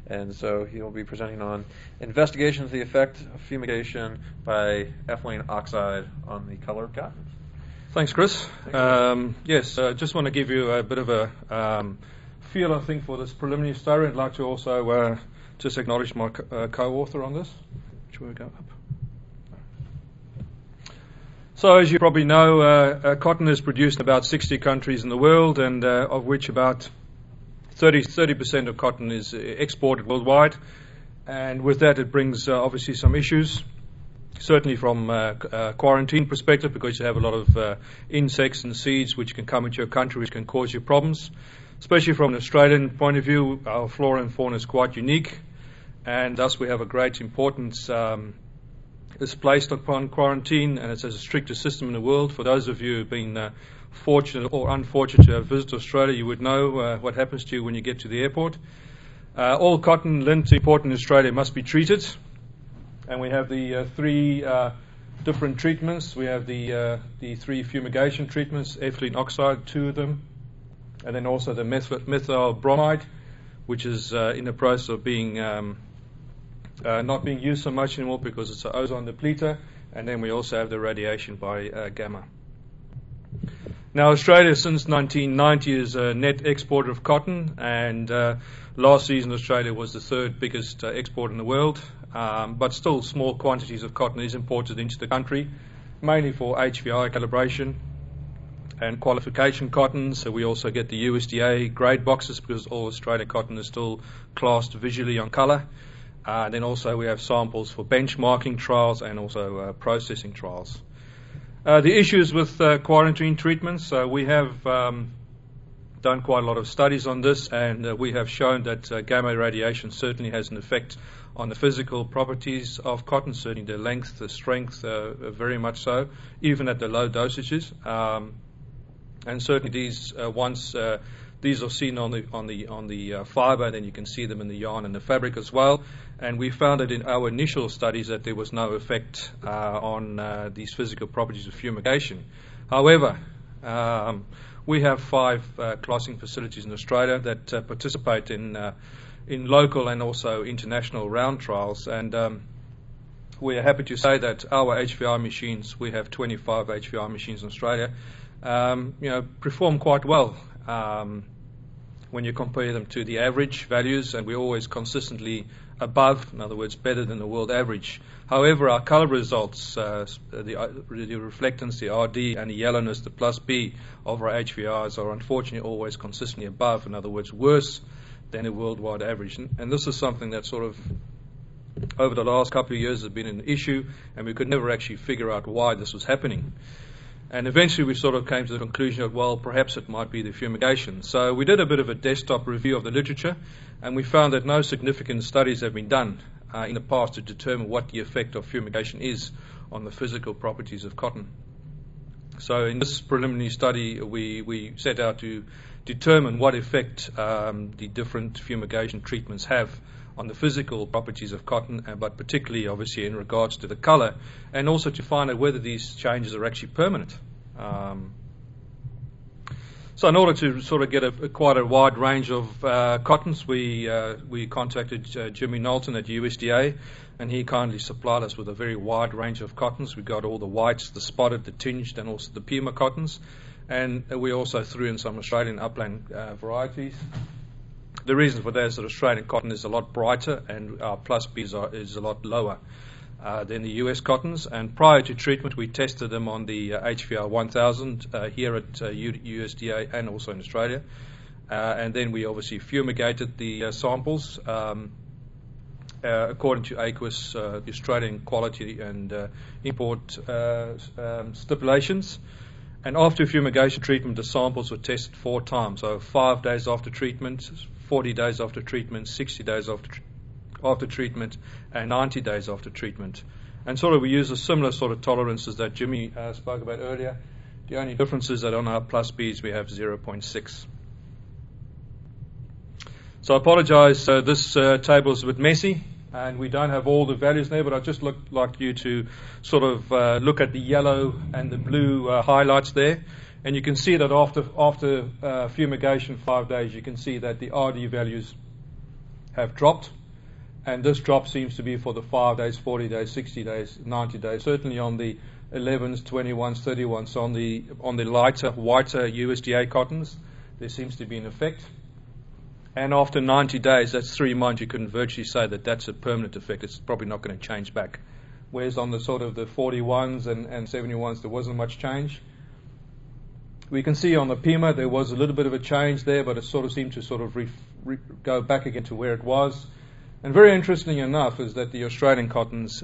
And so he'll be presenting on investigations of the effect of fumigation by ethylene oxide on the color of cotton. Thanks, Chris. Yes, just want to give you a bit of a feel, I think, for this preliminary study. I'd like to also just acknowledge my co-author on this. Which will go up. So, as you probably know, cotton is produced in about 60 countries in the world, and of which about 30% of cotton is exported worldwide. And with that, it brings obviously some issues. Certainly from a quarantine perspective, because you have a lot of insects and seeds which can come into your country, which can cause you problems. Especially from an Australian point of view, our flora and fauna is quite unique, and thus we have a great importance is placed upon quarantine, and it's as strict a system in the world. For those of you who have been fortunate or unfortunate to have visited Australia, you would know what happens to you when you get to the airport. All cotton lint imported in Australia must be treated. And we have the three different treatments. We have the three fumigation treatments, ethylene oxide, 2 of them, and then also the methyl bromide, which is in the process of being not being used so much anymore because it's an ozone depleter. And then we also have the radiation by gamma. Now, Australia since 1990 is a net exporter of cotton, and last season Australia was the 3rd biggest exporter in the world. But still small quantities of cotton is imported into the country, mainly for HVI calibration and qualification cotton. So we also get the USDA grade boxes because all Australian cotton is still classed visually on colour. Then also we have samples for benchmarking trials and also processing trials. The issues with quarantine treatments, we have done quite a lot of studies on this, and we have shown that gamma radiation certainly has an effect on the physical properties of cotton, certainly the length, the strength, very much so, even at the low dosages. And certainly these once these are seen on the fibre, then you can see them in the yarn and the fabric as well. And we found that in our initial studies that there was no effect on these physical properties of fumigation. However, we have 5 classing facilities in Australia that participate in local and also international round trials, and we are happy to say that our HVI machines, we have 25 HVI machines in Australia, perform quite well when you compare them to the average values, and we're always consistently above, in other words, better than the world average. However, our colour results, the reflectance, the RD, and the yellowness, the plus B of our HVIs are unfortunately always consistently above, in other words, worse than a worldwide average. And this is something that sort of, over the last couple of years, has been an issue, and we could never actually figure out why this was happening. And eventually we sort of came to the conclusion that, well, perhaps it might be the fumigation. So we did a bit of a desktop review of the literature, and we found that no significant studies have been done in the past to determine what the effect of fumigation is on the physical properties of cotton. So in this preliminary study, we set out to determine what effect the different fumigation treatments have on the physical properties of cotton, but particularly, obviously, in regards to the colour, and also to find out whether these changes are actually permanent. So in order to sort of get quite a wide range of cottons, we contacted Jimmy Knowlton at USDA, and he kindly supplied us with a very wide range of cottons. We got all the whites, the spotted, the tinged, and also the Pima cottons. And we also threw in some Australian upland varieties. The reason for that is that Australian cotton is a lot brighter, and our plus B is a lot lower than the US cottons. And prior to treatment, we tested them on the HVI 1000 here at USDA and also in Australia. And then we obviously fumigated the samples according to AQUIS, the Australian quality and import stipulations. And after fumigation treatment, the samples were tested 4 times. So 5 days after treatment, 40 days after treatment, 60 days after treatment, and 90 days after treatment. And sort of we use a similar sort of tolerances that Jimmy spoke about earlier. The only difference is that on our plus Bs we have 0.6. So I apologize, this table is a bit messy, and we don't have all the values there, but I'd just like you to sort of look at the yellow and the blue highlights there. And you can see that after fumigation 5 days, you can see that the RD values have dropped. And this drop seems to be for the 5 days, 40 days, 60 days, 90 days, certainly on the 11s, 21s, 31s. So on the lighter, whiter USDA cottons, there seems to be an effect. And after 90 days, that's 3 months, you can virtually say that that's a permanent effect. It's probably not going to change back. Whereas on the sort of the 41s and 71s, there wasn't much change. We can see on the Pima there was a little bit of a change there, but it sort of seemed to sort of go back again to where it was. And very interesting enough is that the Australian cottons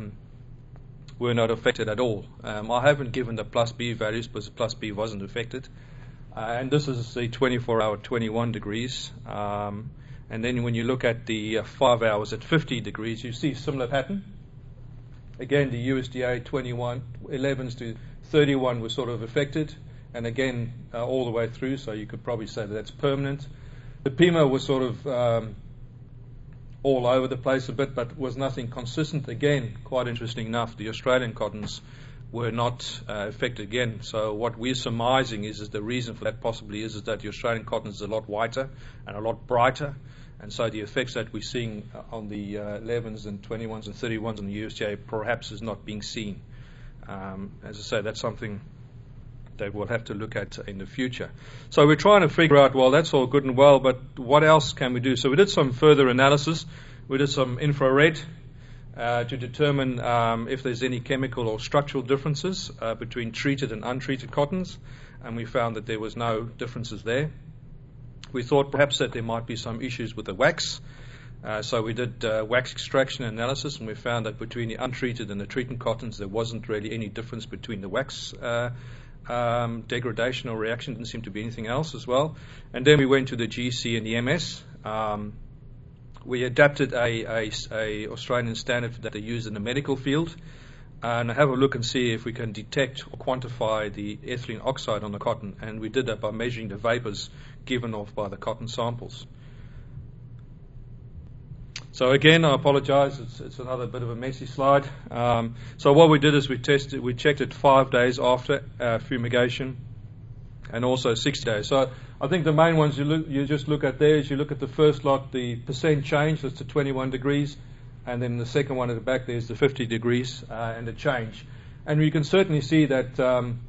were not affected at all. I haven't given the plus B values because the plus B wasn't affected. And this is the 24-hour 21 degrees. And then when you look at the 5 hours at 50 degrees, you see a similar pattern. Again, the USDA 21, 11s to 31 were sort of affected. And again, all the way through, so you could probably say that that's permanent. The Pima was sort of all over the place a bit, but was nothing consistent. Again, quite interesting enough, the Australian cottons were not affected again. So what we're surmising is the reason for that possibly is that the Australian cotton is a lot whiter and a lot brighter, and so the effects that we're seeing on the 11s and 21s and 31s on the USDA perhaps is not being seen. As I say, that's something that we'll have to look at in the future. So we're trying to figure out, well, that's all good and well, but what else can we do? So we did some further analysis. We did some infrared to determine if there's any chemical or structural differences between treated and untreated cottons, and we found that there was no differences there. We thought perhaps that there might be some issues with the wax. So we did wax extraction analysis, and we found that between the untreated and the treated cottons, there wasn't really any difference between the wax degradation or reaction. Didn't seem to be anything else as well. And then we went to the GC and the MS. We adapted a Australian standard that they use in the medical field, and have a look and see if we can detect or quantify the ethylene oxide on the cotton. And we did that by measuring the vapors given off by the cotton samples. So again, I apologize, it's another bit of a messy slide. So what we did is we checked it 5 days after fumigation and also 60 days. So I think the main ones you just look at there is you look at the first lot, the percent change, that's to 21 degrees, and then the second one at the back there's the 50 degrees and the change. And we can certainly see that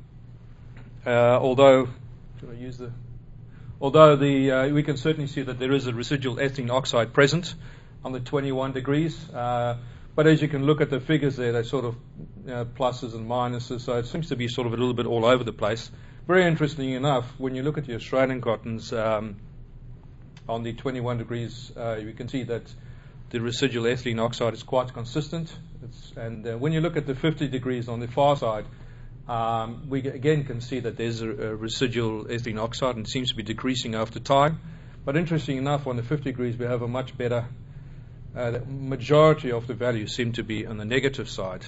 we can certainly see that there is a residual ethylene oxide present on the 21 degrees, but as you can look at the figures there, they're sort of pluses and minuses, so it seems to be sort of a little bit all over the place. Very interesting enough, when you look at the Australian cottons on the 21 degrees, you can see that the residual ethylene oxide is quite consistent. And when you look at the 50 degrees on the far side, we again can see that there's a residual ethylene oxide and it seems to be decreasing after time. But interesting enough, on the 50 degrees, we have a much better the majority of the values seem to be on the negative side.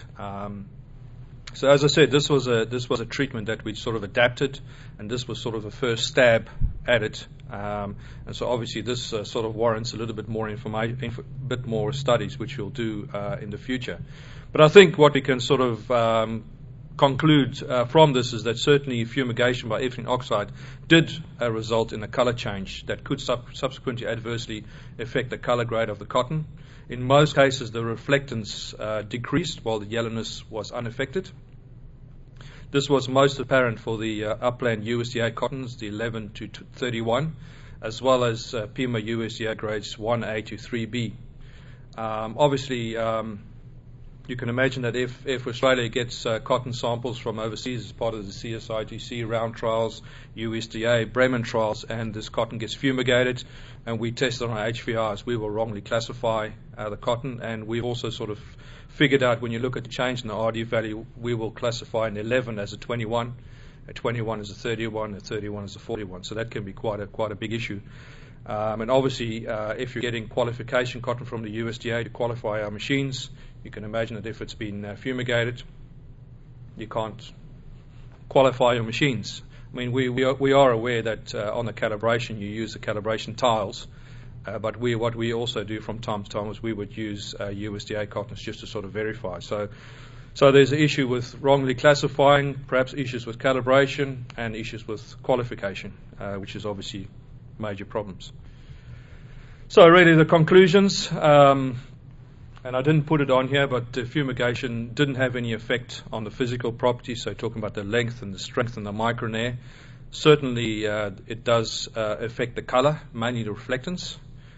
So as I said, this was a treatment that we sort of adapted, and this was sort of a first stab at it. And so obviously this sort of warrants a little bit more information, bit more studies, which we'll do in the future. But I think what we can sort of conclude from this is that certainly fumigation by ethylene oxide did result in a color change that could subsequently adversely affect the color grade of the cotton. In most cases, the reflectance decreased while the yellowness was unaffected. This was most apparent for the upland USDA cottons, the 11 to 31, as well as Pima USDA grades 1A to 3B. Obviously, you can imagine that if Australia gets cotton samples from overseas as part of the CSITC round trials, USDA, Bremen trials, and this cotton gets fumigated and we test it on our HVRs, we will wrongly classify the cotton. And we've also sort of figured out when you look at the change in the RD value, we will classify an 11 as a 21 as a 31, a 31 as a 41. So that can be quite a big issue. And obviously, if you're getting qualification cotton from the USDA to qualify our machines, you can imagine that if it's been fumigated, you can't qualify your machines. I mean, we are aware that on the calibration you use the calibration tiles, but what we also do from time to time is we would use USDA cottons just to sort of verify. So there's an issue with wrongly classifying, perhaps issues with calibration, and issues with qualification, which is obviously major problems. So really the conclusions, and I didn't put it on here, but fumigation didn't have any effect on the physical properties, so talking about the length and the strength and the micronair. Certainly it does affect the colour, mainly the reflectance.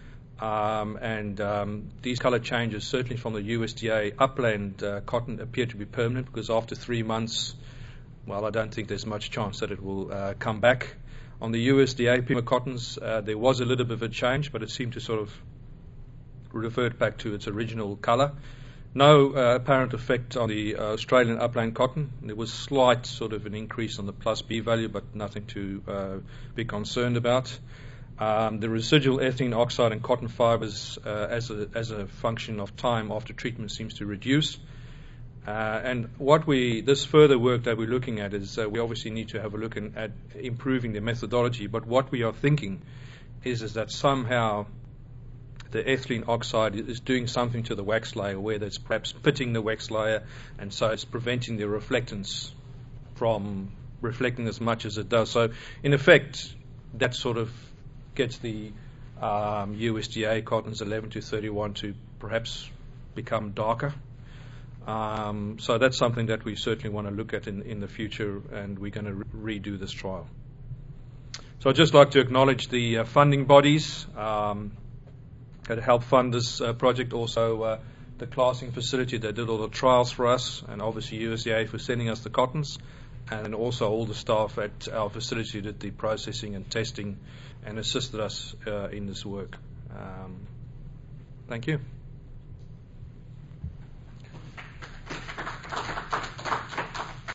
These colour changes, certainly from the USDA upland cotton, appear to be permanent, because after 3 months, well, I don't think there's much chance that it will come back. On the USDA Puma cottons, there was a little bit of a change, but it seemed to sort of revert back to its original colour. No apparent effect on the Australian upland cotton. There was slight sort of an increase on the plus B value, but nothing to be concerned about. The residual ethylene oxide and cotton fibres as a function of time after treatment seems to reduce. And this further work that we're looking at is we obviously need to have a look at improving the methodology, but what we are thinking is that somehow the ethylene oxide is doing something to the wax layer, where it's perhaps pitting the wax layer, and so it's preventing the reflectance from reflecting as much as it does. So in effect, that sort of gets the USDA cottons 11 to 31 to perhaps become darker. So that's something that we certainly want to look at in the future, and we're going to redo this trial. So I'd just like to acknowledge the funding bodies that helped fund this project, also the classing facility that did all the trials for us, and obviously USDA for sending us the cottons, and also all the staff at our facility did the processing and testing and assisted us in this work. Thank you.